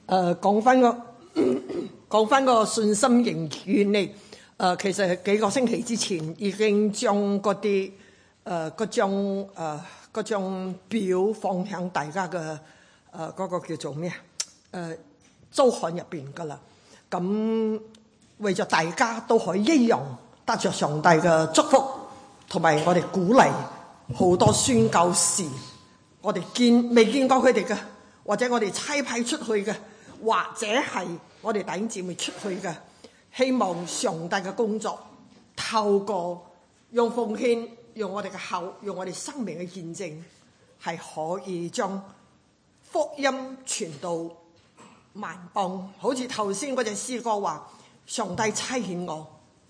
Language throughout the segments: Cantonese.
講翻個信心營券呢，其實幾個星期之前已經將嗰張表放響大家嘅嗰個叫做咩周刊入邊噶啦。咁為咗大家都可以一樣得着上帝嘅祝福，同埋我哋鼓勵好多宣教士，我哋未見過佢哋嘅，或者我哋差派出去嘅，或者係我哋弟兄姊妹出去嘅，希望上帝嘅工作透過用奉獻、用我哋嘅口、用我哋生命嘅見證，係可以將福音傳到萬邦。好似頭先嗰隻詩歌話，上帝差遣我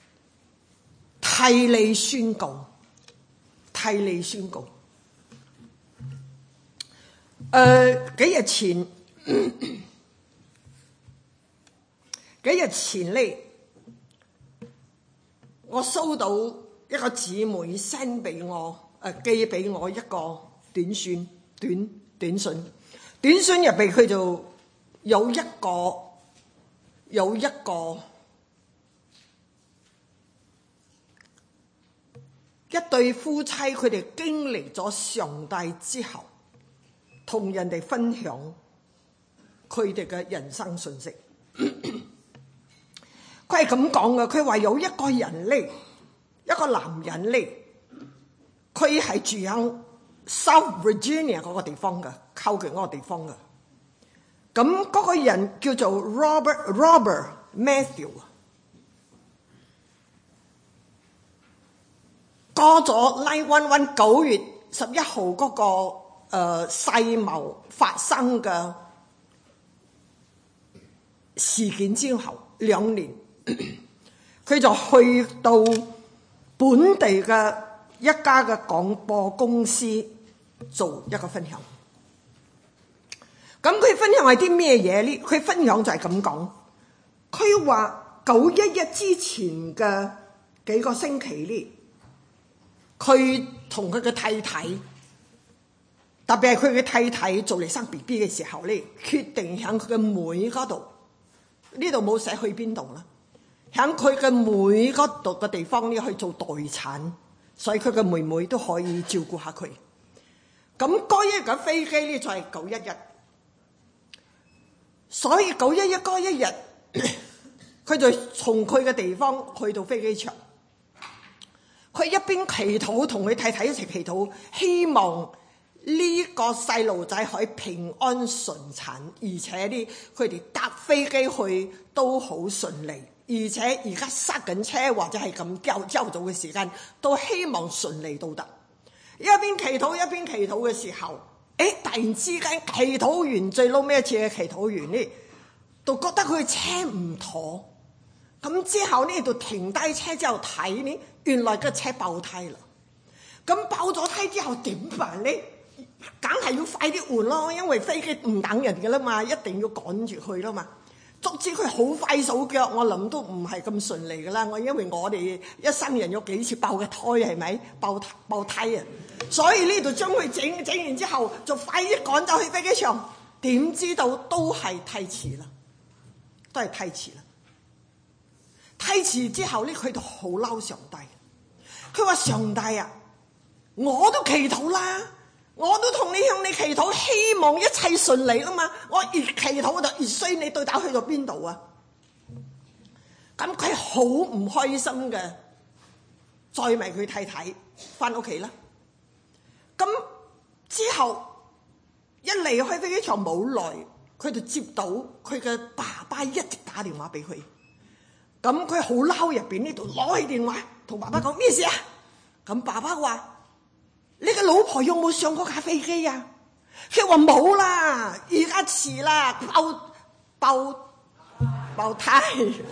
替你宣告，替你宣告。幾日前呢，我收到一個姊妹 send 俾我，寄俾我一個短信入邊，佢就有一對夫妻，佢哋經歷咗上帝之後，同人哋分享佢哋嘅人生信息。佢係咁講嘅，佢話有一個人呢，一個男人呢，佢係住喺 South Virginia 嗰個地方嘅，靠近嗰個地方嘅。咁嗰個人叫做 Robert Matthew。過咗911 9月11號嗰個世貿發生嘅事件之後2年，佢就去到本地嘅一家嘅廣播公司做一個分享。咁佢分享係啲咩嘢呢？佢分享就係咁講，佢話911之前嘅幾個星期呢，佢同佢嘅太太，特別係佢嘅太太做嚟生 BB 嘅時候呢，決定喺佢嘅妹嗰度，呢度冇寫去邊度啦，喺佢嘅妹嗰度嘅地方呢去做代產，所以佢嘅妹妹都可以照顧下佢。咁嗰一架飛機呢就係911，所以911嗰一日，佢就從佢嘅地方去到飛機場。佢一邊祈禱，同佢太太一齊祈禱，希望呢個細路仔可以平安順產，而且呢佢哋搭飛機去都好順利，而且而家塞緊車或者係咁朝早嘅時間，都希望順利到達。一邊祈禱嘅時候，突然之間祈禱完最撈尾一次嘅祈禱完呢，就覺得佢車唔妥。咁之後呢就停低車之後睇呢，原來個車爆胎啦。咁爆咗胎之後點辦呢？梗係要快啲換咯，因為飛機唔等人嘅啦嘛，一定要趕住去啦嘛。足之佢好快手腳，我諗都唔係咁順利噶啦。因為我哋一生人有幾次爆嘅胎係咪？爆胎啊！所以呢度將佢整完之後，就快啲趕走去飛機場。點知道都係太遲啦，太遲之後呢，佢就好嬲上帝。佢話上帝啊，我都祈禱啦，我都同你向你祈禱，希望一切順利啊嘛。我越祈禱就越衰，你對打去到邊度啊？咁佢好唔開心嘅，載埋佢太太翻屋企啦。咁之後一離開飛機場冇耐，佢就接到佢嘅爸爸一直打電話俾佢。咁佢好嬲，入邊呢度攞起電話同爸爸講咩事啊？咁爸爸話：你嘅老婆有冇上過架飛機啊？佢話冇啦，而家遲啦，爆胎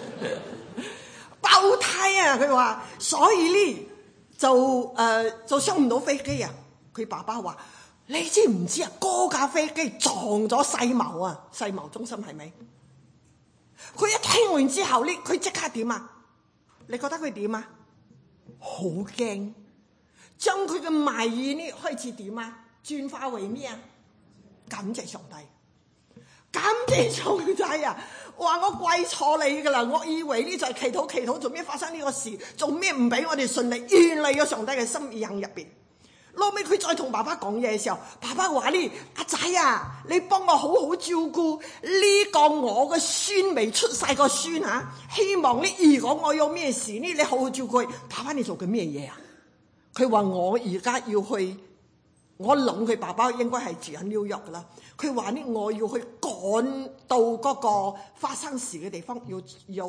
爆胎啊！佢話所以呢就上唔到飛機啊！佢爸爸話：你知唔知啊？嗰架飛機撞咗世貿啊，世貿中心係咪？佢一聽完之後呢，佢即刻點啊？你覺得佢點啊？好驚，將佢嘅埋怨呢開始點啊？轉化為咩啊？感謝上帝，感謝上帝啊！話我怪錯你噶啦，我以為呢就係祈禱，做咩發生呢個事？做咩唔俾我哋順利？原來有上帝嘅心意喺入邊。後尾佢再同爸爸講嘢嘅時候，爸爸話呢：阿仔啊，你幫我好好照顧呢個我嘅孫未出世個孫啊！希望呢，如果我有咩事呢，你好好照顧佢。爸爸你做緊咩嘢啊？佢話我而家要去。我諗佢爸爸應該係住喺紐約噶啦。佢話呢，我要去趕到嗰個發生事嘅地方，希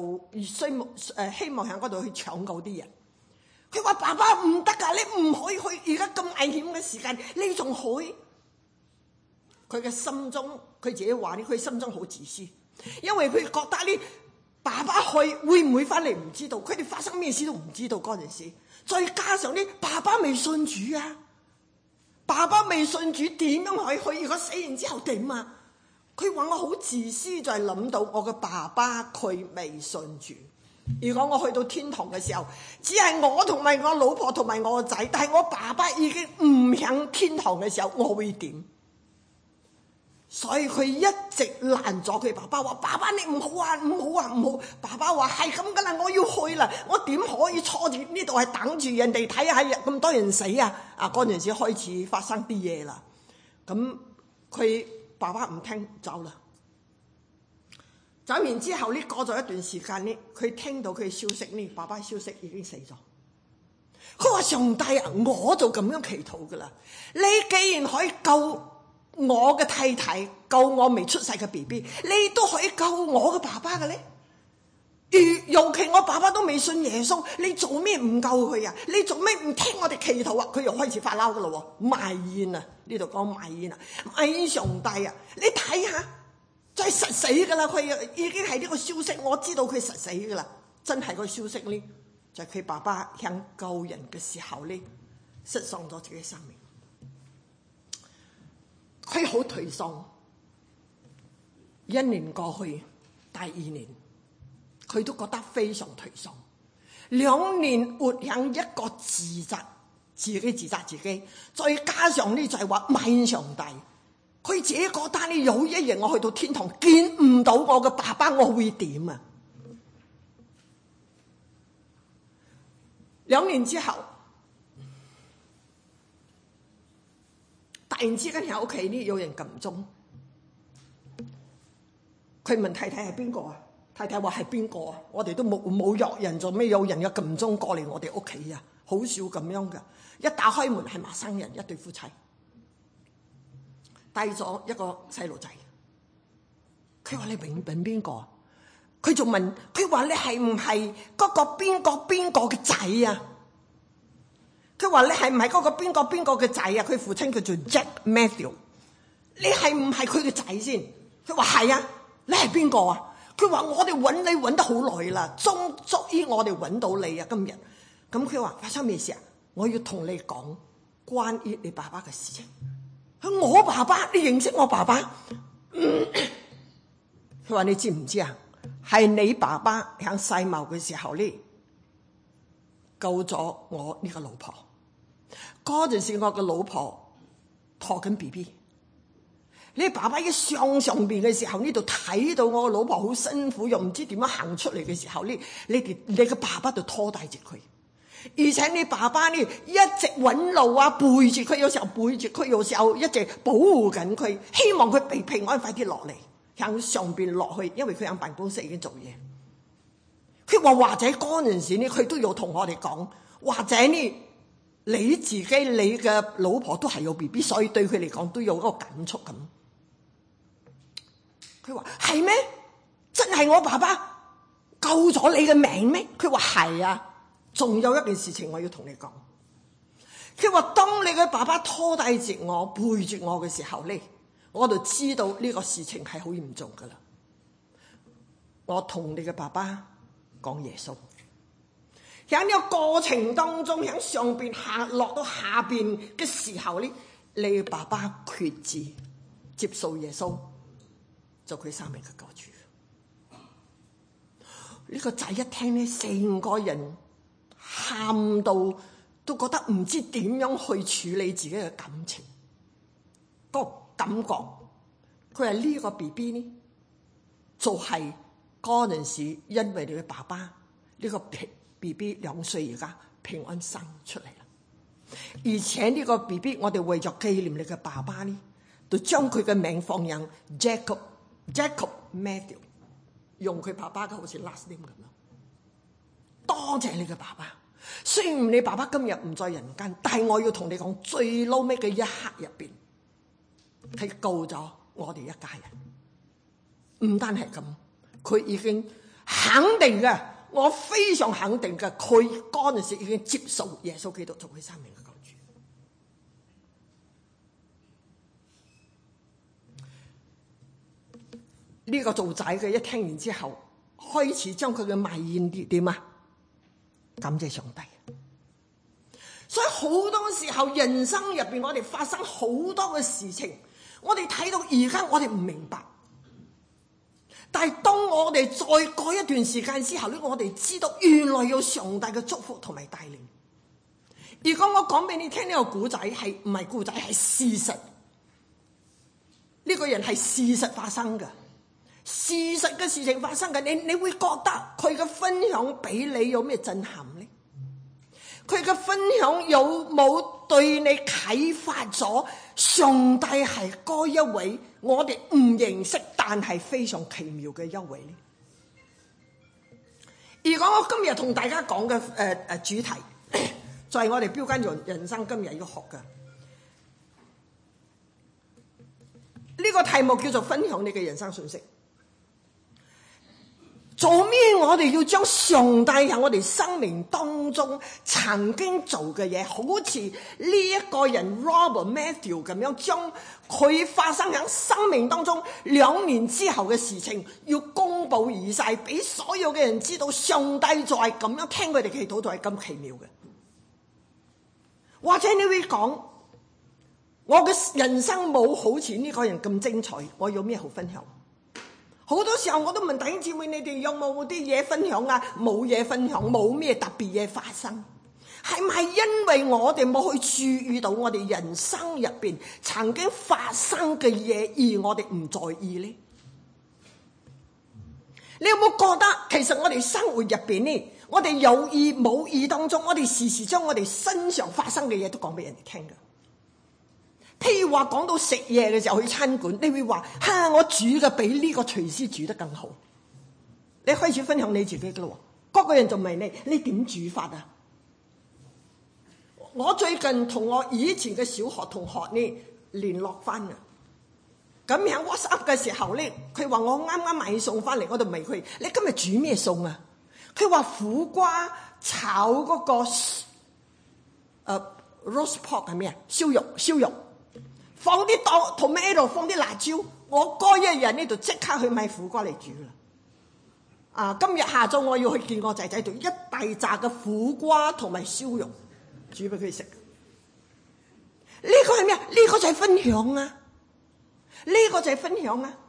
望喺嗰度去搶救啲人。佢話爸爸唔得噶，你唔可以去，而家咁危險嘅時間，你仲去？佢嘅心中，佢自己話呢，佢心中好自私，因為佢覺得呢，爸爸去會唔會翻嚟唔知道，佢哋發生咩事都唔知道嗰陣時，再加上呢，爸爸未信主啊。爸爸未信主，點樣可以去？如果死完之後點啊？佢話我好自私，就係諗到我嘅爸爸佢未信主。如果我去到天堂嘅時候，只係我同埋我老婆同埋我個仔，但係我爸爸已經唔響天堂嘅時候，我會點？所以佢一直攔咗佢爸爸，話爸爸你唔好啊，唔好啊，唔好！爸爸話係咁噶啦，我要去啦，我點可以坐住呢度係等住人哋睇下咁多人死啊？啊，嗰陣時開始發生啲嘢啦，咁佢爸爸唔聽走啦。走完之後呢，過咗一段時間呢，佢聽到佢消息呢，爸爸消息已經死咗。佢話上帝啊，我就咁樣祈禱噶啦，你既然可以救我嘅太太，救我未出世嘅 BB， 你都可以救我嘅爸爸嘅咧。尤其我爸爸都未信耶穌，你做咩唔救佢啊？你做咩唔聽我哋祈禱啊？佢又開始發嬲噶咯，埋怨啊！呢度講埋怨啊，埋怨上帝啊！你睇下，就係實死噶啦！佢已經係呢個消息，我知道佢實死噶啦，真係個消息呢，就係佢爸爸向救人嘅時候呢，失喪咗自己生命。佢好頹喪，一年過去，第二年佢都覺得非常頹喪。2年活喺一個自責自己，再加上呢就係話埋怨上帝。佢自己覺得呢，有一日我去到天堂見唔到我嘅爸爸，我會點啊？2年之後，突然之間喺屋企呢有人撳鐘，佢問太太係邊個啊？太太話係邊個啊？我哋都冇約人，做咩有人嘅撳鐘過嚟我哋屋企啊？好少咁樣噶，一打開門係陌生人，一對夫妻帶咗一個細路仔。佢話你揾邊個啊？佢仲問佢話你係唔係嗰個邊個嘅仔啊？佢話你係唔係嗰個邊個嘅仔啊？佢父親叫做 Jack Matthew， 你係唔係佢嘅仔先？佢話係啊，你係邊個啊？佢話我哋揾你揾得好耐啦，終於我哋揾到你啊！今日咁佢話發生咩事啊？我要同你講關於你爸爸嘅事情。我爸爸，你認識我爸爸？佢話你知唔知啊？係你爸爸喺世貿嘅時候呢，救咗我呢個老婆。嗰陣時我嘅老婆拖緊 BB。你爸爸一上邊嘅時候，呢度睇到我個老婆好辛苦，又唔知點樣行出嚟嘅時候，你嘅爸爸就拖帶住佢，而且你爸爸呢一直揾路啊，背住佢，有時候背住佢，有時候一直保護緊佢，希望佢平安快啲落嚟，向上邊落去，因為佢喺辦公室已經做嘢。佢話或者嗰陣時呢，佢都有同我哋講，或者呢你自己你嘅老婆都係有 BB， 所以對佢嚟講都有一個感觸咁。佢話係咩？真係我爸爸救咗你嘅命咩？佢話係啊，仲有一件事情我要同你講。佢話當你嘅爸爸拖帶住我背住我嘅時候呢，我就知道呢個事情係好嚴重噶啦。我同你嘅爸爸講耶穌，喺呢個過程當中，喺上邊落到下邊嘅時候呢，你嘅爸爸決志接受耶穌做佢生命嘅救主。呢個仔一聽呢，成個人喊到都覺得唔知點樣去處理自己嘅感情，個感覺。佢話呢個 BB 呢就係嗰陣時，因為你嘅爸爸呢個 BB 2歲而家平安生出嚟啦。而且呢個 BB 我哋為咗紀念你嘅爸爸呢，就將佢嘅名放入 Jacob Matthew， 用佢爸爸嘅好似 last name 咁咯。多謝你嘅爸爸，雖然你爸爸今日唔在人間，但係我要同你講，最嬲尾嘅一刻入邊，佢救咗我哋一家人。唔單係咁，佢已經肯定嘅，我非常肯定嘅，佢嗰陣時已經接受耶穌基督做佢生命嘅救主。呢個做仔嘅一聽完之後，開始將佢嘅埋怨點啊？感謝上帝。所以好多時候人生入邊，我哋發生好多嘅事情，我哋睇到而家我哋唔明白，但係當我哋再過一段時間之後咧，我哋知道原來有上帝嘅祝福同埋帶領。如果我講俾你聽呢個故仔係唔係故仔，係事實，呢個人係事實發生嘅，事實嘅事情發生嘅，你會覺得佢嘅分享俾你有咩震撼呢？佢嘅分享有冇對你啟發咗上帝係嗰一位我哋唔認識但係非常奇妙嘅一位呢？如果我今日同大家講嘅主題就係我哋標杆人生今日要學嘅呢個題目，叫做分享你嘅人生信息。做咩我哋要將上帝喺我哋生命當中曾經做嘅嘢，好似呢一個人 Robert Matthew 咁樣，將佢發生喺生命當中2年之後嘅事情，要公布而晒，俾所有嘅人知道，上帝就係咁樣聽佢哋祈禱，就係咁奇妙嘅。或者你會講，我嘅人生冇好似呢個人咁精彩，我有咩好分享？好多時候我都問弟兄姊妹，你哋有冇啲嘢分享啊？冇嘢分享，冇咩特別嘢發生，係唔係因為我哋冇去注意到我哋人生入邊曾經發生嘅嘢，而我哋唔在意呢？你有冇覺得其實我哋生活入邊呢，我哋有意冇意當中，我哋時時將我哋身上發生嘅嘢都講俾人哋聽㗎？譬如話講到食嘢嘅時候去餐館，你會話我煮嘅比呢個廚師煮得更好。你開始分享你自己噶啦，嗰個人就問你點煮法啊？我最近同我以前嘅小學同學呢聯絡翻啊，咁喺 WhatsApp 嘅時候咧，佢話我啱啱買餸翻嚟，我就問佢：你今日煮咩餸啊？佢話苦瓜炒嗰個roast pork 係咩啊？燒肉。放啲tomato，放啲辣椒，我嗰一日呢就即刻去買苦瓜嚟煮啦。今日下晝我要去見我仔仔，做一大扎嘅苦瓜同埋燒肉煮俾佢食。呢個係咩啊？呢個就係分享啊！呢個就係分享啊！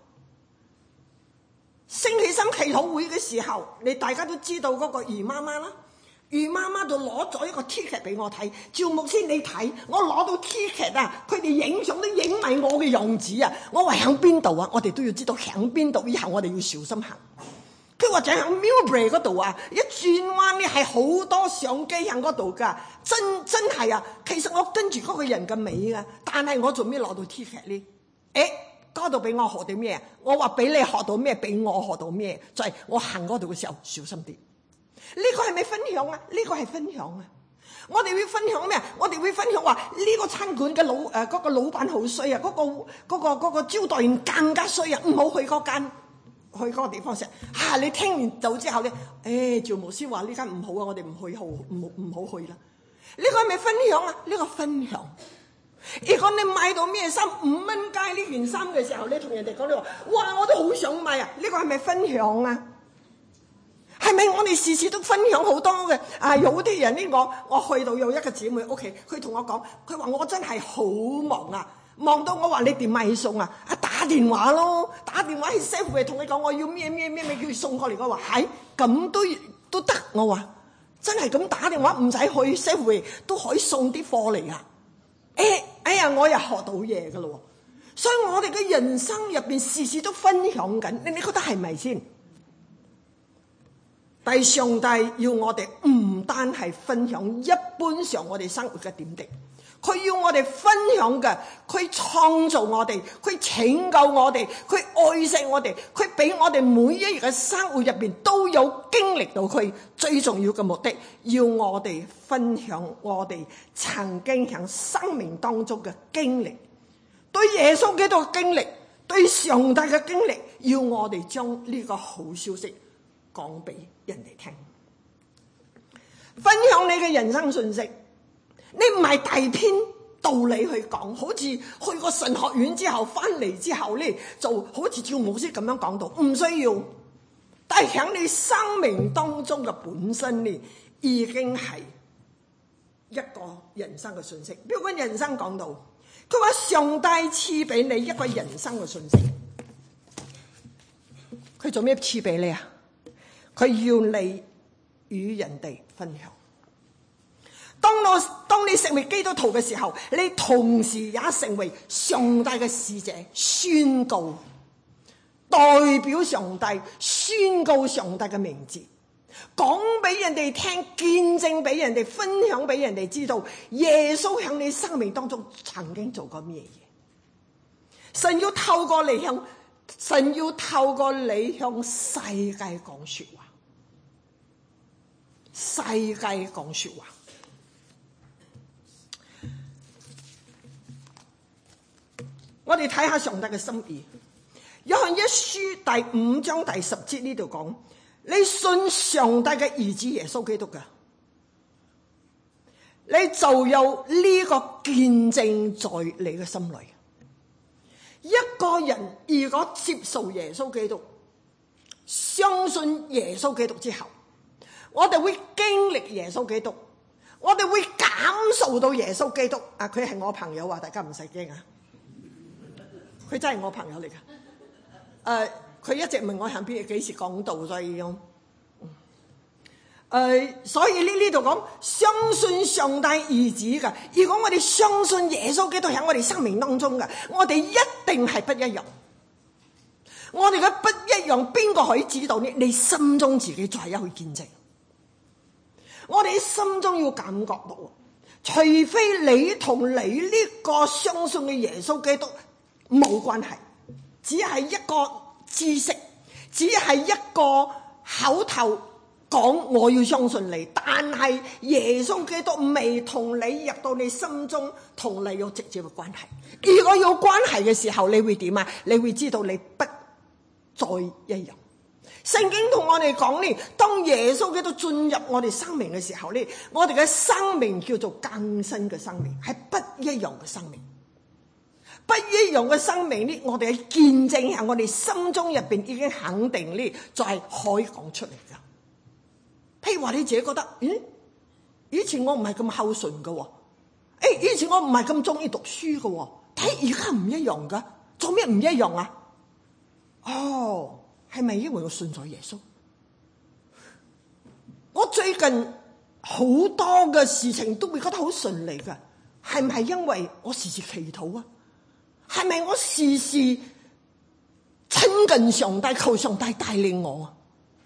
星期三祈禱會嘅時候，你大家都知道嗰個余媽媽啦。余媽媽就攞咗一個 ticket 俾我睇，趙牧師你睇，我攞到 ticket 啊，佢哋影相都影埋我嘅樣子啊！我話響邊度啊？我哋都要知道響邊度，以後我哋要小心行。佢話就響 Millbrae 嗰度啊，一轉彎咧係好多相機喺嗰度噶，真係啊！其實我跟住嗰個人嘅尾啊，但係我做咩攞到 ticket 咧？嗰度俾我學到咩？我話俾你學到咩？俾我學到咩？就係我行嗰度嘅時候小心啲。呢個係咪分享啊？呢個係分享啊！我哋會分享咩啊？我哋會分享話呢個餐館嘅嗰個老闆好衰啊！嗰個招待員更加衰啊！唔好去嗰間，去嗰個地方食。你聽完到之後咧，趙牧師話呢間唔好啊，我哋唔好去啦。呢個係咪分享啊？呢個分享。如果你買到咩衫5蚊雞呢件衫嘅時候，你同人哋講，你話哇我都好想買啊！呢個係咪分享啊？係咪我哋時時都分享好多嘅？有啲人呢，我去到有一個姊妹屋企，佢同我講，佢話我真係好忙啊，忙到我話你點買餸啊？打電話咯，打電話去 Safeway 同你講我要咩叫佢送過嚟。我話係咁都得，我話真係咁打電話唔使去 Safeway 都可以送啲貨嚟啊！哎呀，我又學到嘢噶咯。 所以我哋嘅人生入邊時時都分享緊，你覺得係咪先？但係上帝要我哋唔單係分享一般上我哋生活嘅點滴，佢要我哋分享嘅，佢創造我哋，佢拯救我哋，佢愛惜我哋，佢俾我哋每一日嘅生活入邊都有經歷到佢。最重要嘅目的，要我哋分享我哋曾經喺生命當中嘅經歷，對耶穌基督嘅經歷，對上帝嘅經歷，要我哋將呢個好消息講俾人哋聽。分享你嘅人生信息，你唔係大篇道理去講，好似去過神學院之後翻嚟之後咧，就好似趙牧師咁樣講到，唔需要。但係喺你生命當中嘅本身咧，已經係一個人生嘅信息。比如講人生講到，佢話上帝賜俾你一個人生嘅信息，佢做咩賜俾你啊？佢要你與人哋分享。當你成為基督徒嘅時候，你同時也成為上帝嘅使者，宣告，代表上帝宣告上帝嘅名字，講俾人哋聽，見證俾人哋，分享俾人哋知道耶穌喺你生命當中曾經做過咩嘢。神要透過你向世界講說話，世界講說話。我哋睇下上帝嘅心意。約翰一書第5章第10節呢度講，你信上帝嘅兒子耶穌基督噶，你就有呢個見證在你嘅心裏。一個人如果接受耶穌基督，相信耶穌基督之後，我哋會經歷耶穌基督，我哋會感受到耶穌基督。佢係我朋友啊，大家唔使驚啊，佢真係我朋友嚟噶。佢一直問我喺邊幾時講道，所以呢度講相信上帝兒子噶。如果我哋相信耶穌基督喺我哋生命當中噶，我哋一定係不一樣。我哋嘅不一樣，邊個可以知道呢？你心中自己再一去見證。我哋心中要感覺到，除非你同你呢個相信嘅耶穌基督冇關係，只係一個知識，只係一個口頭講我要相信你，但係耶穌基督未同你入到你心中，同你有直接嘅關係。如果有關係嘅時候，你會點啊？你會知道你不再一樣。聖經同我哋講呢，當耶穌基督進入我哋生命嘅時候呢，我哋嘅生命叫做更新嘅生命，係不一樣嘅生命。不一樣嘅生命呢，我哋嘅見證喺我哋心中入邊已經肯定呢，就係可以講出嚟噶。譬如話你自己覺得，以前我唔係咁孝順噶，以前我唔係咁中意讀書噶，睇而家唔一樣噶，做咩唔一樣啊？哦，係咪因為我信咗耶穌？我最近好多嘅事情都會覺得好順利噶，係唔係因為我時時祈禱啊？係咪我時時親近上帝，求上帝帶領我啊？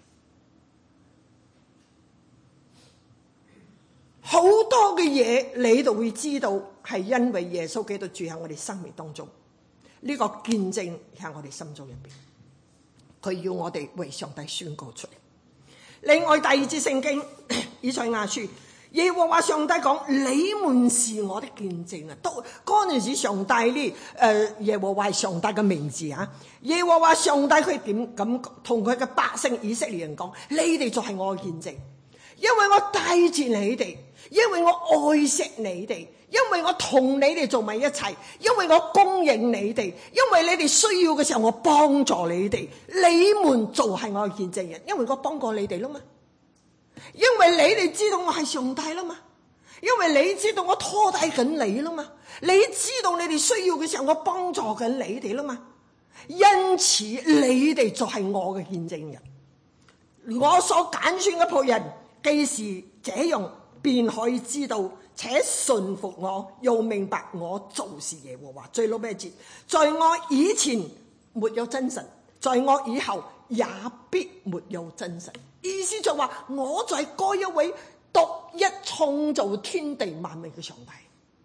好多嘅嘢你就會知道，係因為耶穌基督住喺我哋生命當中，呢個見證喺我哋心中入邊，佢要我哋為上帝宣告出嚟。另外第二節聖經以賽亞書，耶和華上帝講：你們是我的見證啊！嗰陣時上帝呢？耶和華係上帝嘅名字啊！耶和華上帝佢點咁同佢嘅百姓以色列人講：你哋就係我嘅見證，因為我帶住你哋，因為我愛惜你哋，因為我同你哋做埋一齊，因為我供應你哋，因為你哋需要嘅時候我幫助你哋，你們就係我嘅見證人，因為我幫過你哋啦嘛。因為你哋知道我係上帝啦嘛，因為你知道我拖帶緊你啦嘛，你知道你哋需要嘅時候我幫助緊你哋啦嘛，因此你哋就係我嘅見證人。我所揀選嘅僕人，既是這樣便可以知道且順服我，又明白我就是耶和華。最老咩節？在我以前沒有真神，在我以後也必沒有真神。意思就話我就係嗰一位獨一創造天地萬物嘅上帝。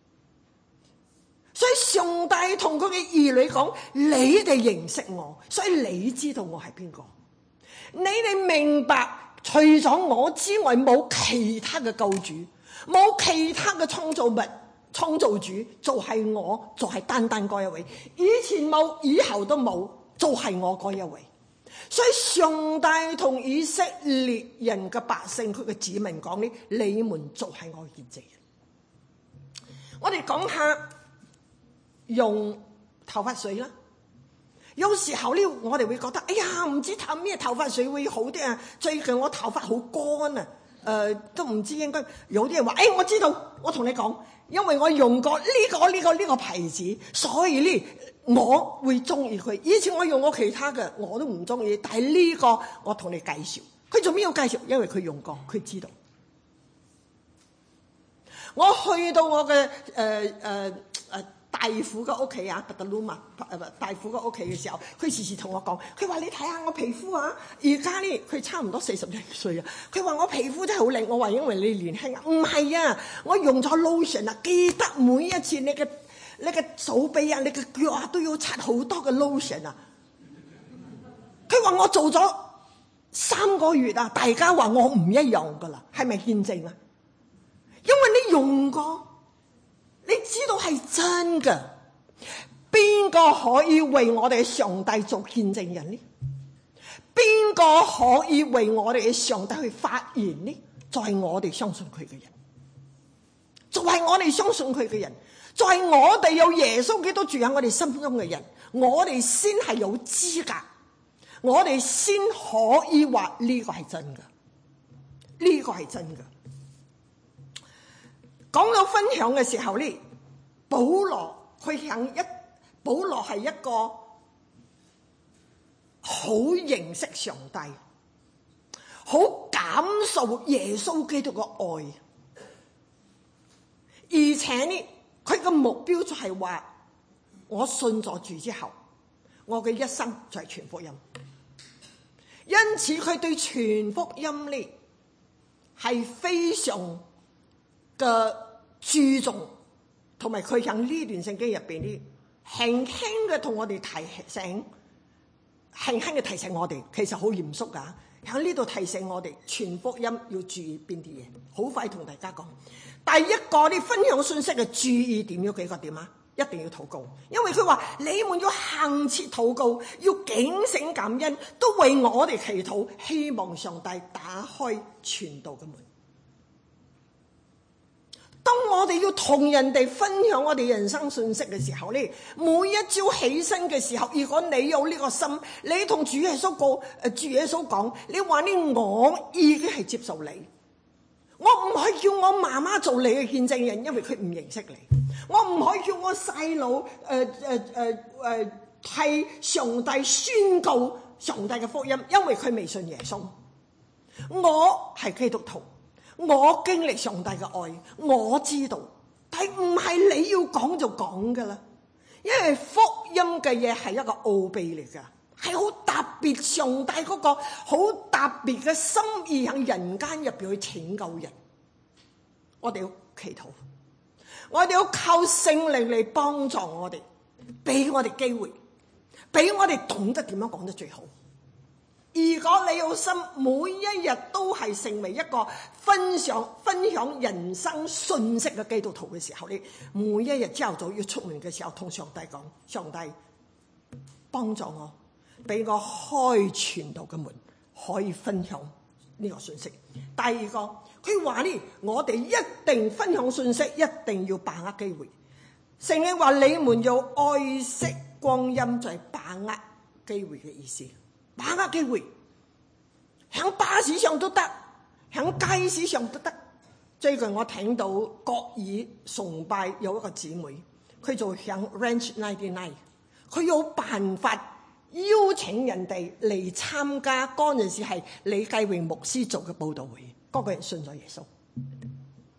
所以上帝同佢嘅兒女講：你哋認識我，所以你知道我係邊個。你哋明白，除咗我之外，冇其他嘅救主，冇其他嘅創造物、創造主，就係我，就係單單嗰一位。以前冇，以後都冇，就係我嗰一位。所以上帝同以色列人嘅百姓，佢嘅子民講呢：你們就係我嘅見證人。我哋講下用頭髮水啦。有時候呢，我哋會覺得，哎呀，唔知頭咩頭髮水會好啲啊！最近我頭髮好乾啊，都唔知應該有啲人話，我知道，我同你講，因為我用過呢個牌子，所以呢我會中意佢。以前我用過其他嘅，我都唔中意，但係呢個我同你介紹。佢做咩要介紹？因為佢用過，佢知道。我去到我嘅大夫嘅屋企啊，不得魯嘛，大夫嘅屋企嘅時候，佢時時同我講，佢話你睇下我皮膚啊，而家呢佢差唔多41歲啊，佢話我皮膚真係好靚。我話因為你年輕啊，唔係啊，我用咗 lotion 啊，記得每一次你嘅手臂啊，你嘅腳啊都要擦好多嘅 lotion 啊。佢話我做咗3個月啊，大家話我唔一樣噶啦，係咪見證啊？因為你用過。你知道係真嘅，邊個可以為我哋嘅上帝做見證人呢？邊個可以為我哋嘅上帝去發言呢？就係我哋相信佢嘅人，就係我哋相信佢嘅人，就係我哋有耶穌基督住喺我哋心中嘅人，我哋先係有資格，我哋先可以話呢個係真嘅，呢個係真嘅。講到分享嘅時候呢，保羅係一個好認識上帝，好感受耶穌基督嘅愛，而且呢，佢嘅目標就係話，我信咗主之後，我嘅一生就係傳福音。因此佢對傳福音呢係非常嘅注重，同埋佢喺呢段聖經入邊呢，輕輕嘅同我哋提醒，輕輕嘅提醒我哋，其實好嚴肅噶。喺呢度提醒我哋傳福音要注意邊啲嘢。好快同大家講，第一個你分享信息嘅注意點有幾個點啊？一定要禱告，因為佢話你們要恆切禱告，要警醒感恩，都為我哋祈禱，希望上帝打開傳道嘅門。當我哋要同人哋分享我哋人生信息嘅時候呢，每一朝起身嘅時候，如果你有呢個心，你同主耶穌講，你話呢，我已經係接受你，我唔可以叫我媽媽做你嘅見證人，因為佢唔認識你；我唔可以叫我細佬替上帝宣告上帝嘅福音，因為佢未信耶穌。我係基督徒。我經歷上帝嘅愛，我知道，但係唔係你要講就講噶啦，因為福音嘅嘢係一個奧秘嚟噶，係好特別，上帝嗰個好特別嘅心意喺人間入邊去拯救人。我哋要祈禱，我哋要靠聖靈嚟幫助我哋，俾我哋機會，俾我哋懂得點樣講得最好。如果你有心，每一日都係成為一個分享人生信息嘅基督徒嘅時候，你每一日朝頭早要出門嘅時候，同上帝講：上帝幫助我，俾我開傳道嘅門，可以分享呢個信息。第二個，佢話呢，我哋一定分享信息，一定要把握機會。聖經話你們要愛惜光陰，就係把握機會嘅意思。把握機會，喺巴士上都得，喺街市上都得。最近我聽到國語崇拜有一個姊妹，佢就喺 Ranch 99，佢有辦法邀請人哋嚟參加。嗰陣時係李繼榮牧師做嘅佈道會，嗰個人信咗耶穌。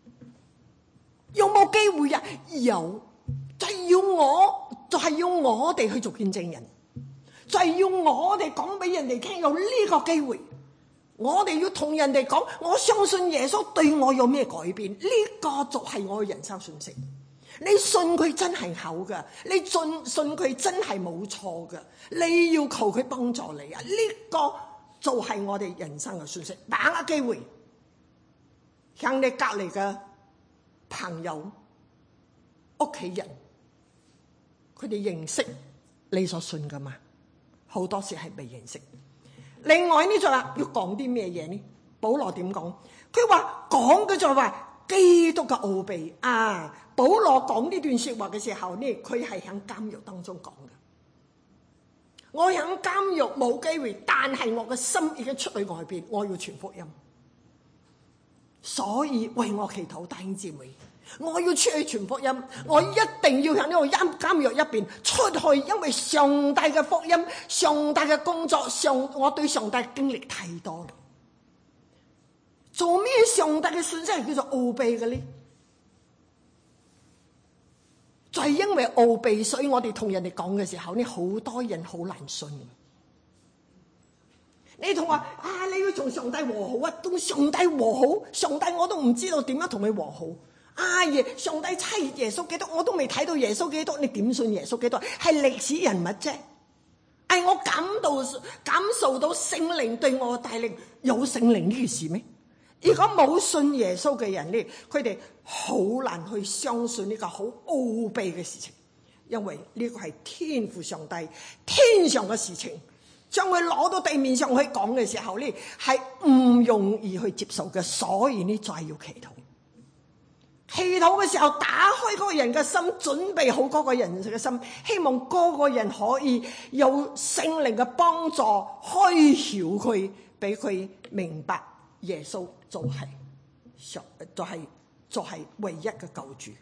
冇機會啊？有，就係要我哋去做見證人，就係要我哋講俾人哋聽有呢個機會。我哋要同人哋講，我相信耶穌對我有咩改變？呢個就係我嘅人生信息。你信佢真係好噶，你信佢真係冇錯噶，你要求佢幫助你啊！呢個就係我哋人生嘅信息。把握機會，向你隔籬嘅朋友、屋企人，佢哋認識你所信噶嘛？好多時係未認識。另外呢就話要講啲咩嘢呢？保羅點講？佢話講嘅就話基督嘅奧秘啊！保羅講呢段說話嘅時候呢，佢係喺監獄當中講嘅。我喺監獄冇機會，但係我嘅心已經出去外邊，我要傳福音。所以為我祈禱，弟兄姊妹，我要出去傳福音，我一定要喺呢個監獄入邊出去，因為上帝嘅福音、上帝嘅工作，我對上帝經歷太多啦。做咩上帝嘅信息係叫做奧秘嘅呢？就係因為奧秘，所以我哋同人哋講嘅時候呢，好多人好難信。你同話啊，你要同上帝和好啊，同上帝和好，上帝我都唔知道點樣同你和好。啊上帝差耶穌基督，我都未睇到耶穌基督，你點信耶穌基督？係歷史人物啫。我感受到聖靈對我嘅帶領，有聖靈呢件事咩？如果冇信耶穌嘅人呢，佢哋好難去相信呢個好奧秘嘅事情，因為呢個係天父上帝天上嘅事情，將佢攞到地面上去講嘅時候呢，係唔容易去接受嘅。所以呢，再要祈禱。祈禱嘅時候，打開嗰個人嘅心，準備好嗰個人嘅心，希望嗰個人可以有聖靈嘅幫助，開曉佢，俾佢明白耶穌就係唯一嘅救主。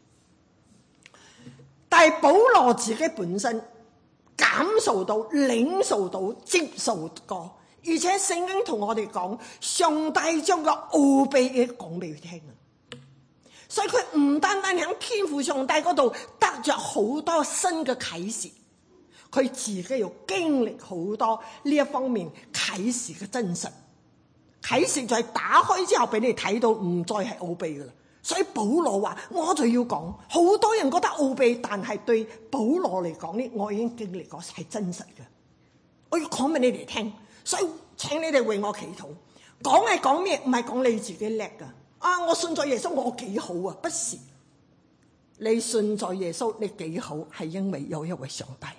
但係保羅自己本身感受到、領受到、接受過，而且聖經同我哋講，上帝將個奧秘嘅講俾佢聽啊！所以佢唔單單喺天父上帝嗰度得着好多新嘅啟示，佢自己要經歷好多呢一方面啟示嘅真實。啟示就係打開之後俾你睇到，唔再係奧秘噶啦。所以保羅話，我就要講，好多人覺得奧秘，但係對保羅嚟講呢，我已經經歷過，係真實嘅。我要講俾你哋聽，所以請你哋為我祈禱。講係講咩？唔係講你自己叻噶。我信咗耶穌，我幾好啊？不是，你信咗耶穌，你幾好，係因為有一位上帝，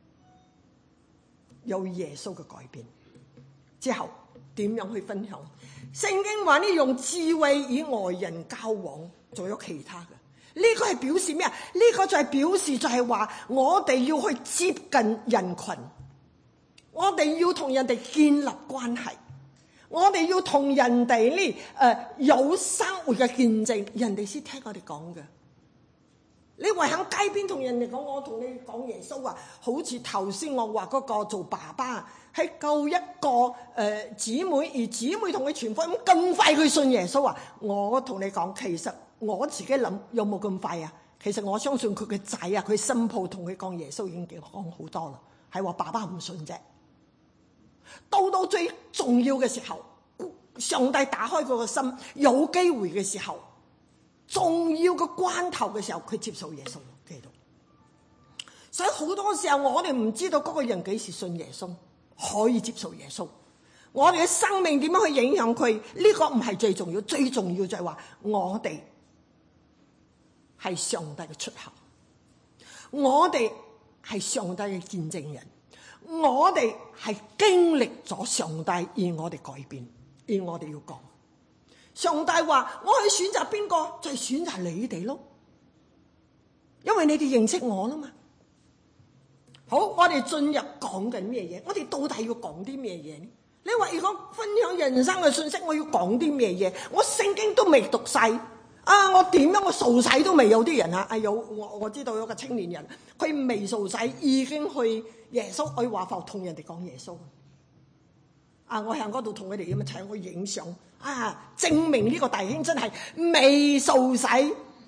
有耶穌嘅改變之後，點樣去分享？聖經話呢，用智慧與外人交往，仲有其他嘅。呢個係表示咩啊？呢個就係表示就係話，我哋要去接近人群，我哋要同人哋建立關係。我哋要同人哋呢有生活嘅見證，人哋先聽我哋講嘅。你話喺街邊同人哋講，我同你講耶穌啊，好似頭先我話嗰個做爸爸係救一個姊妹，而姊妹同佢傳福音咁快佢信耶穌啊！我同你講，其實我自己諗有冇咁快啊？其實我相信佢嘅仔啊，佢新抱同佢講耶穌已經講好多啦，係話爸爸唔信啫。到最重要嘅時候，上帝打開佢個心，有機會嘅時候，重要嘅關頭嘅時候，佢接受耶穌基督。所以好多時候我哋唔知道嗰個人幾時信耶穌，可以接受耶穌。我哋嘅生命點樣去影響佢？呢個唔係最重要，最重要就係話我哋係上帝嘅出口，我哋係上帝嘅見證人。我哋係經歷咗上帝，而我哋改變，而我哋要講。上帝話我去選擇邊個，就係選擇你哋咯，因為你哋認識我啦嘛。好，我哋進入講緊咩嘢？我哋到底要講啲咩嘢呢？你話如果分享人生嘅信息，我要講啲咩嘢？我聖經都未讀晒啊！我點樣我數晒都未有啲人啊！我知道有個青年人，佢未數晒已經去耶穌愛華埠同人哋講耶穌啊！我喺嗰度同佢哋咁樣請我影相啊，證明呢個弟兄真係未數晒，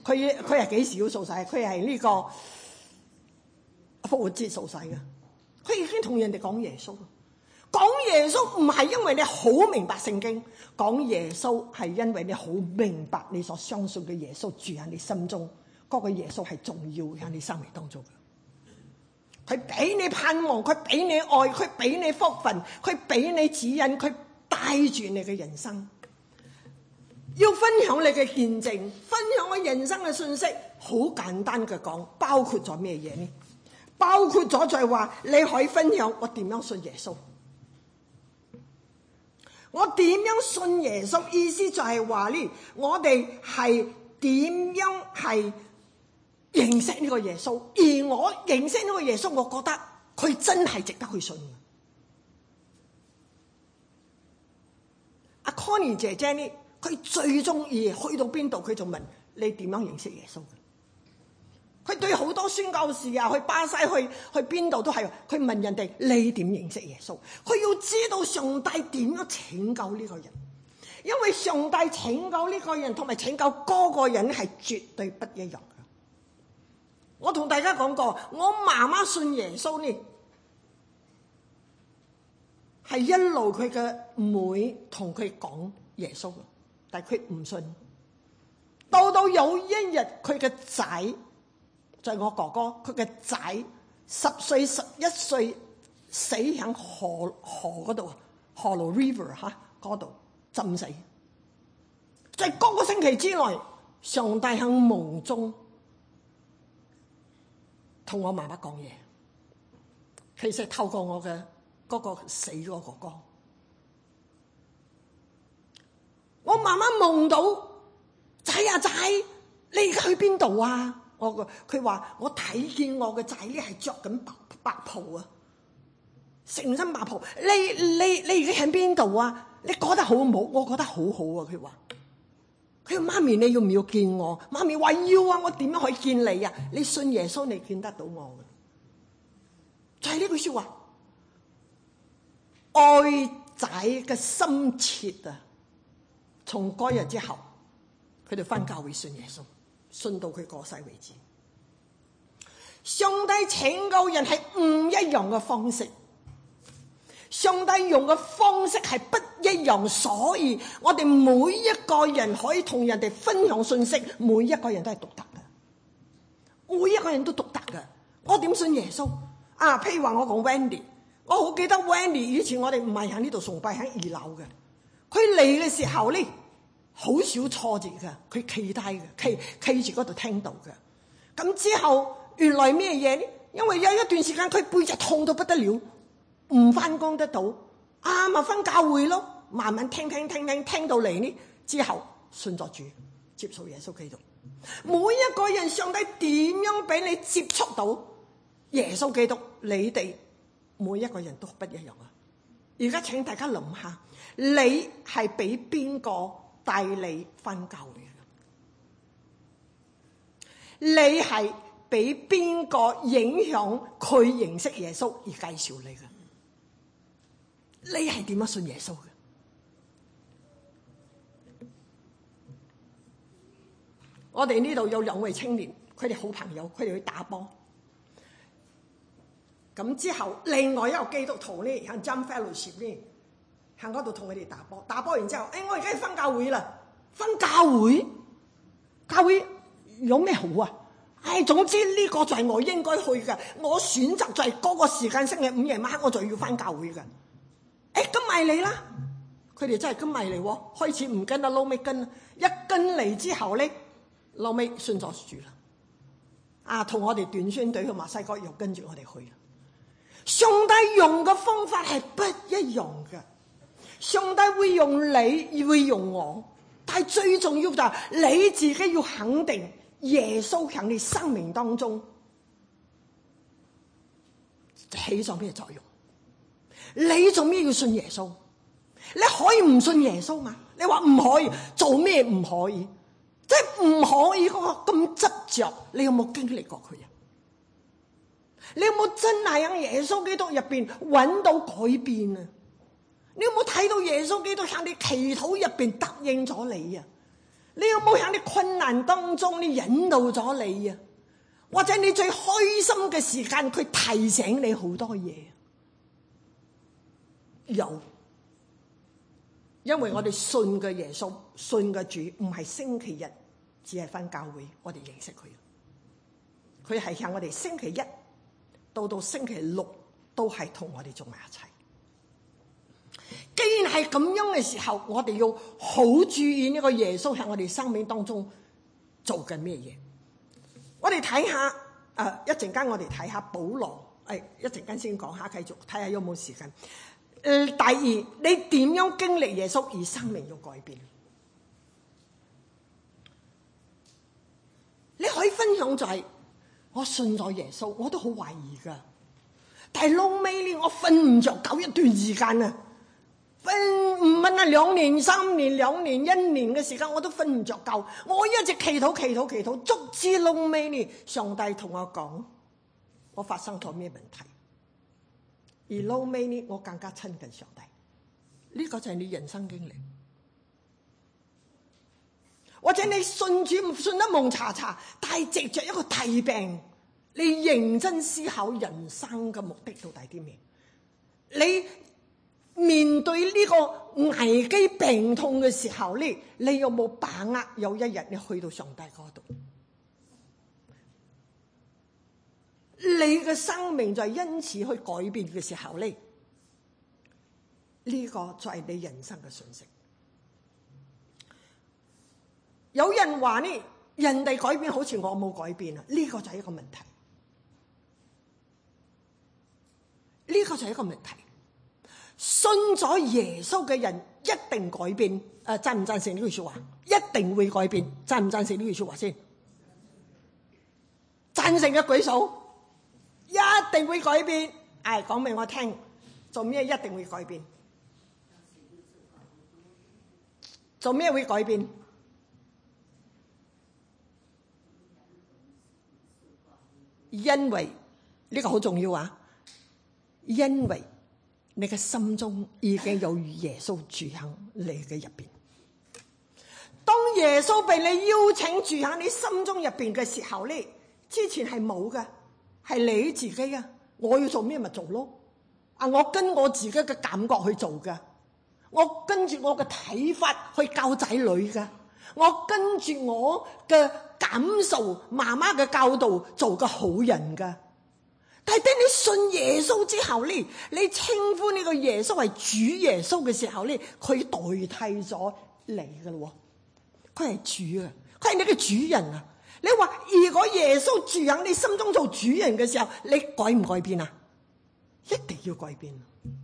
佢係幾時要受洗？佢係呢個復活節受洗嘅。佢已經同人哋講耶穌。講耶穌唔係因為你好明白聖經，講耶穌係因為你好明白你所相信嘅耶穌住喺你心中，嗰個耶穌係重要喺你生命當中嘅。佢俾你盼望，佢俾你愛，佢俾你福分，佢俾你指引，佢帶住你嘅人生。要分享你嘅見證，分享我人生嘅信息，好簡單嘅講，包括咗咩嘢呢？包括咗就係話你可以分享我點樣信耶穌。我點樣信耶穌？意思就係話呢，我哋係點樣係認識呢個耶穌？而我認識呢個耶穌，我覺得佢真係值得去信。阿 Connie 姐姐呢，佢最中意去到邊度，佢就問你點樣認識耶穌。佢對好多宣教士啊，去巴西去邊度都係，佢問人哋你點認識耶穌？佢要知道上帝點樣拯救呢個人，因為上帝拯救呢個人同埋拯救嗰個人係絕對不一樣嘅。我同大家講過，我媽媽信耶穌呢，係一路佢嘅妹同佢講耶穌，但係佢唔信。到有一日佢嘅仔，就係我哥哥，佢嘅仔10歲、11歲死喺河嗰度，河路 river 嗰度浸死。在嗰個星期之內，上帝喺夢中同我媽媽講嘢，其實透過我嘅嗰個死咗哥哥，我媽媽夢到仔啊仔，你而家去邊度啊？佢話我睇見我嘅仔咧係着緊白袍啊，成身白袍。你而家喺邊度啊？你覺得好唔好？我覺得好好啊。佢話媽咪，你要唔要見我？媽咪話要啊。我點樣可以見你啊？你信耶穌，你見得到我嘅。就係呢句說話，愛仔嘅深切啊！從嗰日之後，佢哋返教會信耶穌。信到佢過世為止。上帝拯救人係唔一樣嘅方式，上帝用嘅方式係不一樣，所以我哋每一個人可以同人哋分享信息，每一個人都係獨特嘅，每一個人都獨特嘅。我點信耶穌啊？譬如話我講 Wendy， 我好記得 Wendy 以前我哋唔係喺呢度崇拜，喺2樓嘅。佢嚟嘅時候呢，好少挫折嘅，佢企低嘅，企住嗰度聽到嘅。咁之後原來咩嘢呢？因為有一段時間佢背脊痛到不得了，唔翻工得到，咪翻教會咯。慢慢聽到嚟呢之後，信咗主，接受耶穌基督。每一個人，上帝點樣俾你接觸到耶穌基督？你哋每一個人都不一樣啊！而家請大家諗下，你係俾邊個帶你返教會嘅？你係俾邊個影響佢認識耶穌而介紹你嘅？你係點樣信耶穌嘅？我哋呢度有2位青年，佢哋好朋友，佢哋去打波。咁之後，另外一個基督徒呢，喺 Jump Fellowship 呢，喺嗰度同佢哋打波。打波完之後，我而家要返教會啦。返教會有咩好啊？總之呢個就係我應該去嘅。我選擇就係嗰個時間，星期5夜晚黑我就要返教會嘅。咁咪嚟啦！佢哋真係咁咪嚟喎，開始唔跟啦，撈尾跟，一跟嚟之後咧，撈尾信咗主啦。同我哋短宣隊去墨西哥又跟住我哋去啦。上帝用嘅方法係不一樣嘅，上帝會用你，會用我，但係最重要就係你自己要肯定耶穌喺你生命當中起咗咩作用。你做咩要信耶穌？你可以唔信耶穌嘛？你話唔可以，做咩唔可以？即係唔可以嗰個咁執着，你有冇經歷過佢啊？你有冇真係喺耶穌基督入邊揾到改變啊？你有冇睇到耶穌基督喺你祈禱入邊答應咗你啊？ 你有冇喺你困難當中你引導咗你啊？或者你最開心嘅時間，佢提醒你好多嘢？有，因為我哋信嘅耶穌，信嘅主唔係星期日只係返教會，我哋認識佢。佢係向我哋星期一到星期六都係同我哋做埋一齊。既然係咁樣嘅時候，我哋要好注意呢個耶穌喺我哋生命當中做緊咩嘢。我哋睇下，一陣間我哋睇下保羅，一陣間先講下，繼續睇下有冇時間。第二，你點樣經歷耶穌而生命要改變？你可以分享就係，我信咗耶穌，我都好懷疑噶，但係後尾呢，我瞓唔着覺一段時間啊，瞓唔問啊，2年、3年、2年、1年嘅時間我都瞓唔着覺，我一直祈禱，直至後尾呢，上帝同我講，我發生咗咩問題，而後尾呢，我更加親近上帝，呢個就係你人生經歷。或者你信主唔信得蒙查查，但係藉着一個大病，你認真思考人生嘅目的到底啲咩？你面對呢個危機病痛嘅時候咧，你有冇把握有一日你去到上帝嗰度？你嘅生命就係因此去改變嘅時候咧，呢個就係你人生嘅信息。有人話呢，人哋改變好似我冇改變啊，呢個就係一個問題。呢個就係一個問題。信咗耶穌嘅人一定改變。贊唔贊成呢句說話？一定會改變。贊唔贊成呢句說話先？贊成嘅舉手。一定會改變。講俾我聽，做咩一定會改變？做咩會改變？因為呢個好重要啊！因為你嘅心中已經有耶穌住喺你嘅入邊。當耶穌被你邀請住喺你心中入邊嘅時候咧，之前係冇嘅，係你自己啊！我要做咩咪做咯。我跟我自己嘅感覺去做噶，我跟住我嘅睇法去教仔女噶，我跟住我嘅感受，媽媽嘅教導做個好人噶。但係當你信耶穌之後咧，你稱呼呢個耶穌為主耶穌嘅時候咧，佢代替咗你噶咯。佢係主啊，佢係你嘅主人啊。你話如果耶穌住喺你心中做主人嘅時候，你改唔改變啊？一定要改變，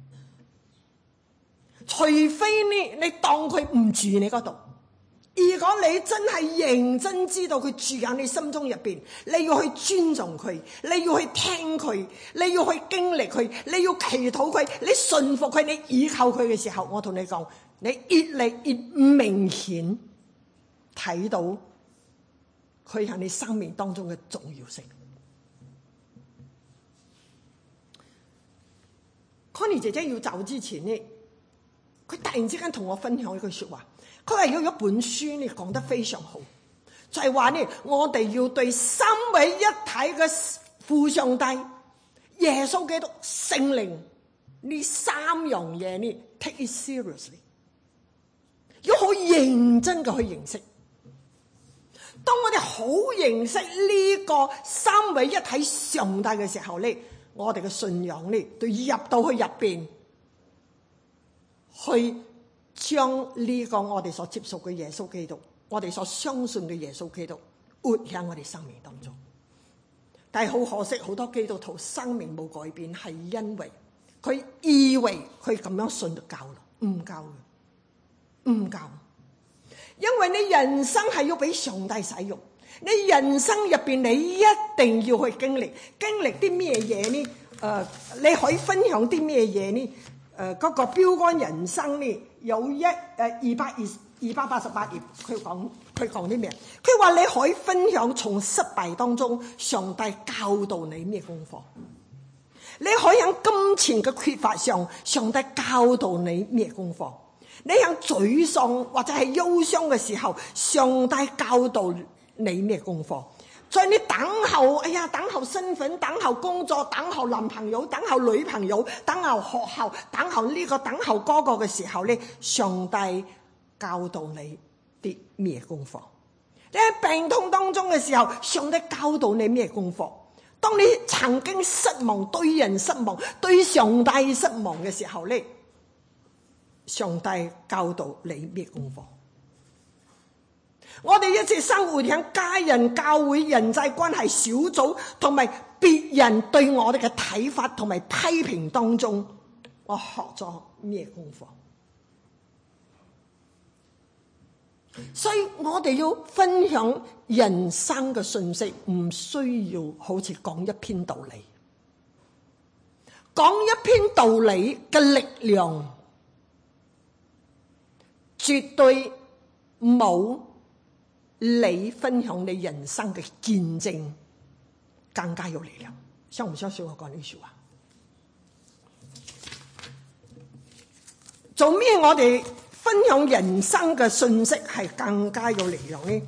除非你當佢唔住你嗰度。如果你真係認真知道佢住喺你心中入邊，你要去尊重佢，你要去聽佢，你要去經歷佢，你要祈禱佢，你順服佢，你倚靠佢嘅時候，我同你講，你越嚟越明顯睇到佢喺你生命當中嘅重要性。Connie 姐姐要走之前呢，佢突然之間同我分享一句說話。佢話有一本書呢講得非常好，就係話呢，我哋要對三位一體嘅父上帝、耶穌基督、聖靈呢三樣嘢呢 take it seriously， 要好認真嘅去認識。當我哋好認識呢個三位一體上帝嘅時候呢，我哋嘅信仰呢就入到去入邊去。將呢個我哋所接受嘅耶穌基督，我哋所相信嘅耶穌基督活喺我哋生命當中。但係好可惜，好多基督徒生命冇改變，係因為佢以為佢咁樣信就夠啦，唔夠嘅，唔夠。因為你人生係要俾上帝使用，你人生入邊你一定要去經歷啲咩嘢呢？你可以分享啲咩嘢呢？嗰個標杆人生呢，有288頁，佢講啲咩？佢話你可以分享從失敗當中上帝教導你咩功課，你可以喺金錢嘅缺乏上帝教導你咩功課， 你喺沮喪或者係憂傷嘅時候，上帝教導你咩功課？在你等候，等候身份，等候工作，等候男朋友，等候女朋友，等候學校，等候呢個，等候嗰個嘅時候咧，上帝教導你啲咩功課？你喺病痛當中嘅時候，上帝教導你咩功課？當你曾經失望，對人失望，對上帝失望嘅時候咧，上帝教導你咩功課？我哋一直生活喺家人、教會、人際關係、小組同埋別人對我哋嘅睇法同埋批評當中，我學咗咩功課？所以我哋要分享人生嘅信息，唔需要好似講一篇道理。講一篇道理嘅力量，絕對冇你分享你人生嘅見證更加有力量。相唔相信我講呢句話？做咩我哋分享人生嘅信息係更加有力量呢？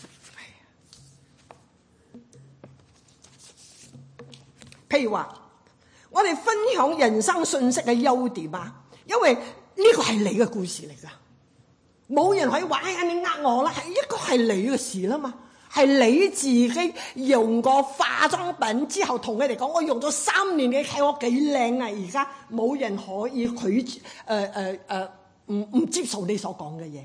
譬如話，我哋分享人生信息嘅優點啊，因為呢個係你嘅故事嚟噶。冇人可以話你呃我啦，係一個係你嘅事啦嘛，係你自己用過化妝品之後同佢哋講，我用咗3年，你睇我幾靚啊！而家冇人可以拒唔接受你所講嘅嘢，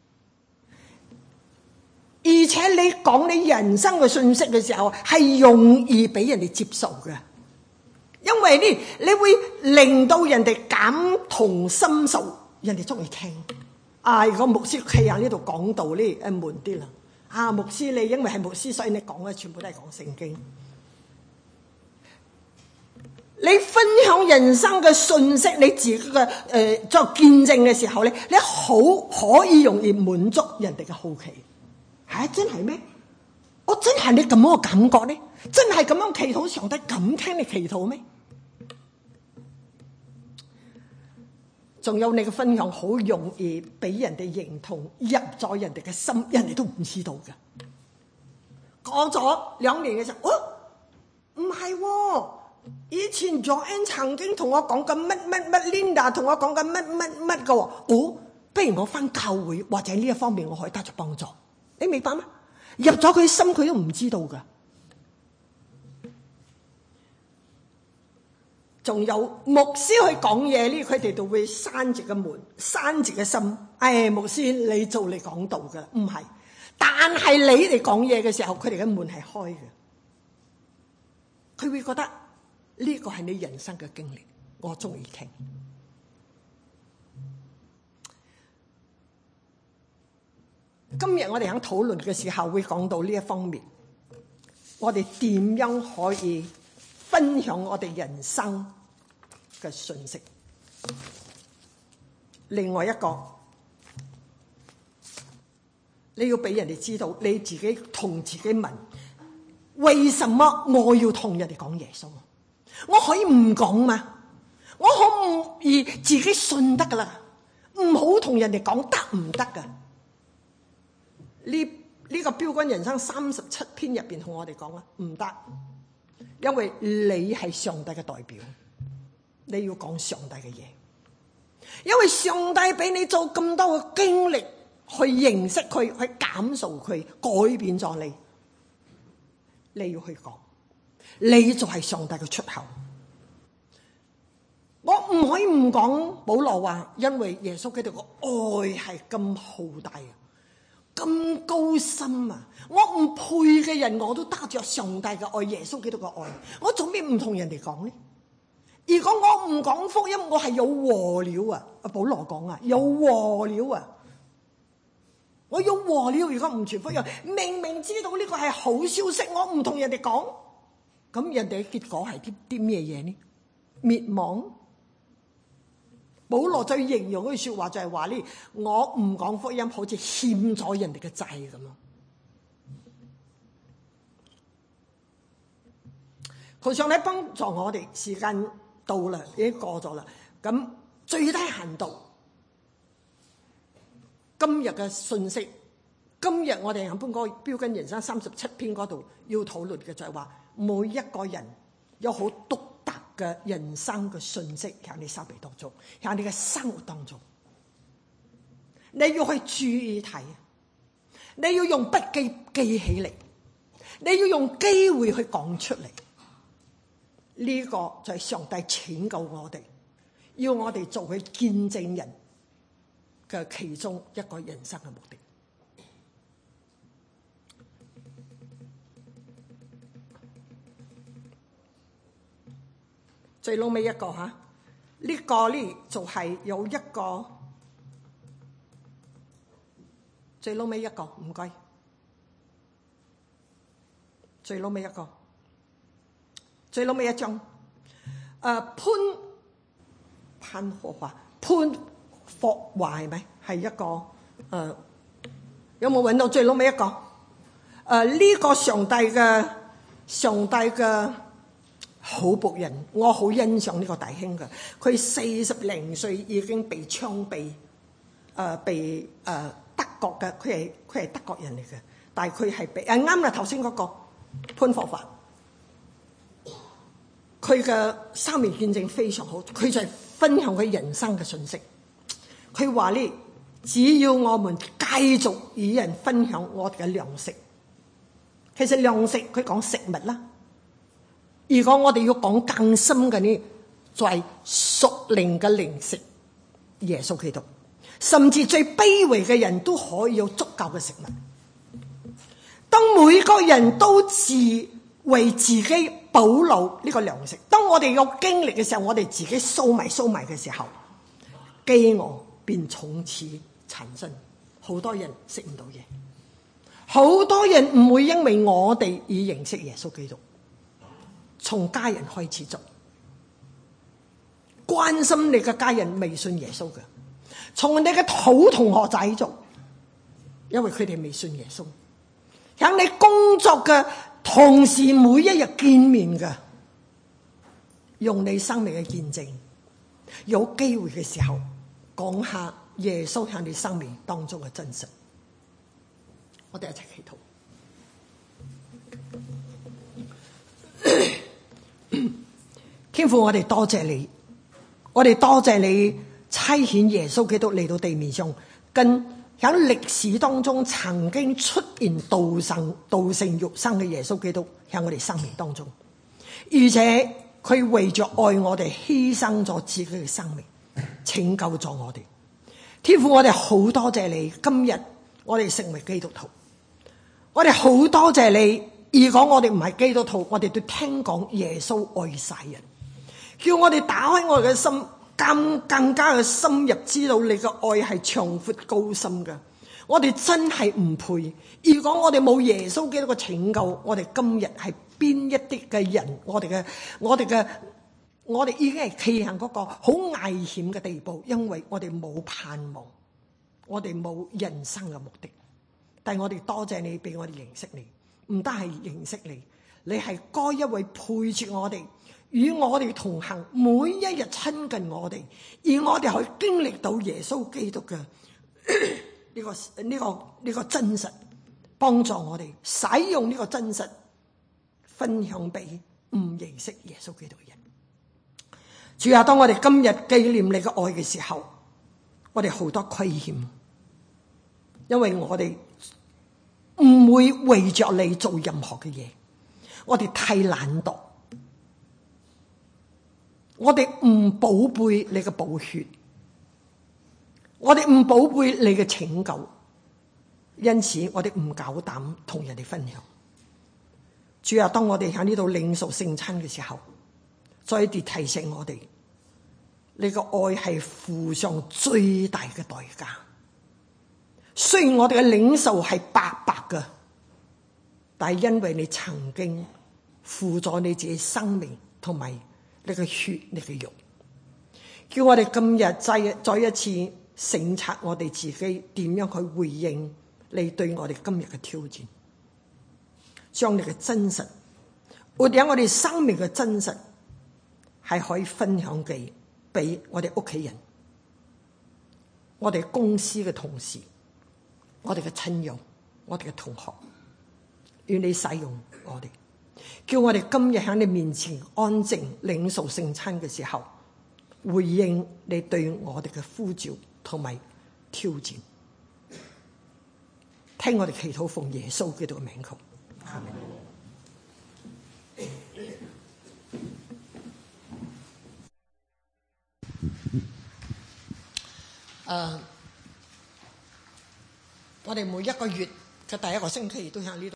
而且你講你人生嘅信息嘅時候係容易俾人哋接受嘅，因為呢你會令到人哋感同身受，人哋中意聽。如果牧師企喺呢度講道呢，悶啲啦。牧師你因為係牧師，所以你講嘅全部都係講聖經。你分享人生嘅信息，你自己嘅作見證嘅時候咧，你好可以容易滿足人哋嘅好奇。真係咩？我真係你咁樣嘅感覺咧？真係咁樣祈禱，上帝咁聽你祈禱咩？仲有你嘅分享好容易俾人哋認同，入咗人哋嘅心，人哋都唔知道嘅。過咗2年嘅時候，唔係，以前 Joanne 曾經同我講緊乜 Linda 同我講緊乜嘅，不如我翻教會或者呢一方面我可以得着幫助。你明白嗎？入咗佢心，佢都唔知道噶。仲有牧師去講嘢呢，佢哋就會閂住個門，閂住個心。牧師你做你講道噶，唔係。但係你哋講嘢嘅時候，佢哋嘅門係開嘅。佢會覺得呢個係你人生嘅經歷，我中意聽。今日我哋喺討論嘅時候會講到呢一方面，我哋點樣可以分享我哋人生嘅信息。另外一個，你要俾人哋知道，你自己同自己問，為什麼我要同人哋講耶穌？我可以唔講嘛？我可以自己信得噶啦，唔好同人哋講得唔得噶？呢個標杆人生37篇入邊同我哋講啊，唔得，因為你係上帝嘅代表，你要講上帝嘅嘢，因為上帝俾你做咁多嘅經歷，去認識佢，去感受佢，改變咗你，你要去講，你就係上帝嘅出口。我唔可以唔講保羅話，因為耶穌基督嘅愛係咁浩大啊，咁高深啊！我唔配嘅人，我都得着上帝嘅愛，耶穌基督嘅愛。我做咩唔同人哋講呢？如果我唔講福音，我係有禍了啊！保羅講啊，有禍了啊！我有禍了，如果唔傳福音，明明知道呢個係好消息，我唔同人哋講，咁人哋嘅結果係啲咩嘢呢？滅亡。保羅最形容嗰句說話就係話呢，我唔講福音，好似欠咗人哋嘅債咁咯。求上帝幫助我哋，時間到啦，已經過咗啦。咁最低限度， 今日嘅信息，今日我哋喺本個標杆人生37篇嗰度要討論嘅就係話，每一個人有好獨特嘅人生嘅信息喺你生命當中，喺你嘅生活當中，你要去注意睇，你要用筆記記起嚟，你要用機會去講出嚟。呢個就係上帝拯救我哋，要我哋做佢見證人嘅其中一個人生嘅目的。最後尾一個嚇，呢個呢就係有一個最後尾一個，唔該，最後尾一個。最後尾一章，潘霍華係咪？係一個有冇揾到最後尾一個？呢個上帝嘅好僕人，我好欣賞呢個弟兄嘅。佢40零歲已經被槍斃，被德國嘅，佢係德國人嚟嘅，但係佢係被啱啦，頭先嗰個潘霍華。佢嘅生命見證非常好，佢就係分享佢人生嘅信息。佢話呢，只要我們繼續與人分享我哋嘅糧食，其實糧食佢講食物啦。如果我哋要講更深嘅呢，就係屬靈嘅零食，耶穌基督，甚至最卑微嘅人都可以有足夠嘅食物。當每個人都為自己保留呢個糧食，當我哋有經歷嘅時候，我哋自己收埋嘅時候，飢餓便從此產生。好多人食唔到嘢，好多人唔會因為我哋而認識耶穌基督。從家人開始做，關心你嘅家人未信耶穌嘅，從你嘅好同學仔做，因為佢哋未信耶穌。喺你工作嘅同時，每一日見面嘅，用你生命嘅見證，有機會嘅時候講下耶穌喺你生命當中嘅真實。我哋一齊祈禱。天父，我哋多謝你，我哋多謝你差遣耶穌基督嚟到地面上，跟喺歷史當中曾經出現道成肉身嘅耶穌基督喺我哋生命當中，而且佢為咗愛我哋犧牲咗自己嘅生命，拯救咗我哋。天父，我哋好多謝你，今日我哋成為基督徒，我哋好多謝你。如果我哋唔係基督徒，我哋都聽講耶穌愛世人，叫我哋打開我哋嘅心，更加嘅深入知道你嘅愛係長闊高深嘅。我哋真係唔配。如果我哋冇耶穌基督嘅拯救，我哋今日係邊一啲嘅人？我哋已經係企向嗰個好危險嘅地步，因為我哋冇盼望，我哋冇人生嘅目的。但係我哋多謝你俾我哋認識你。唔單係認識你，你係嗰一位陪住我哋，與我哋同行，每一日親近我哋，而我哋可以經歷到耶穌基督嘅呢個真實，幫助我哋使用呢個真實，分享俾唔認識耶穌基督嘅人。主啊，當我哋今日紀念你嘅愛嘅時候，我哋好多虧欠，因為我哋唔會為着你做任何嘅嘢，我哋太懶惰，我哋唔寶貝你嘅寶血，我哋唔寶貝你嘅拯救，因此我哋唔夠膽同人哋分享。主啊，當我哋喺呢度領受聖餐嘅時候，再一次提醒我哋，你嘅愛係付上最大嘅代價。雖然我哋嘅領受係白白嘅，但係因為你曾經付咗你自己生命同埋你嘅血、你嘅肉，叫我哋今日再一次省察我哋自己點樣去回應你對我哋今日嘅挑戰，將你嘅真實活喺我哋生命嘅真實係可以分享俾我哋屋企人、我哋公司嘅同事、 我哋嘅親友、我哋嘅同學，願你使用我哋，叫我哋今日喺你面前安靜領受聖餐嘅時候，回應你對我哋嘅呼召同埋挑戰。聽我哋祈禱，奉耶穌基督嘅名求。阿們。我哋每一個月嘅第一個星期都喺呢度。